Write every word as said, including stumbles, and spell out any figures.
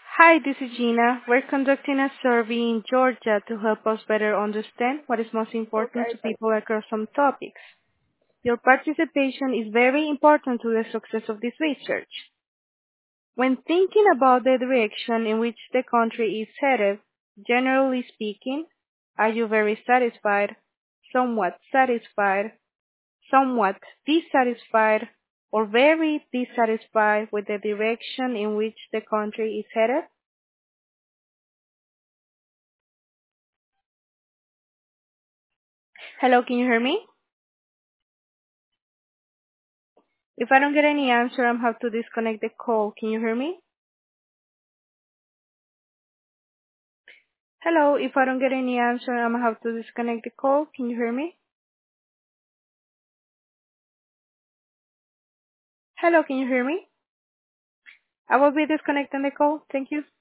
Hi, this is Gina. We're conducting a survey in Georgia to help us better understand what is most important to people across some topics. Your participation is very important to the success of this research. When thinking about the direction in which the country is headed, generally speaking, are you very satisfied, somewhat satisfied, somewhat dissatisfied, or very dissatisfied with the direction in which the country is headed? Hello, can you hear me? If I don't get any answer, I'm have to disconnect the call. Can you hear me? Hello, if I don't get any answer, I'm have to disconnect the call. Can you hear me? Hello, can you hear me? I will be disconnecting the call. Thank you.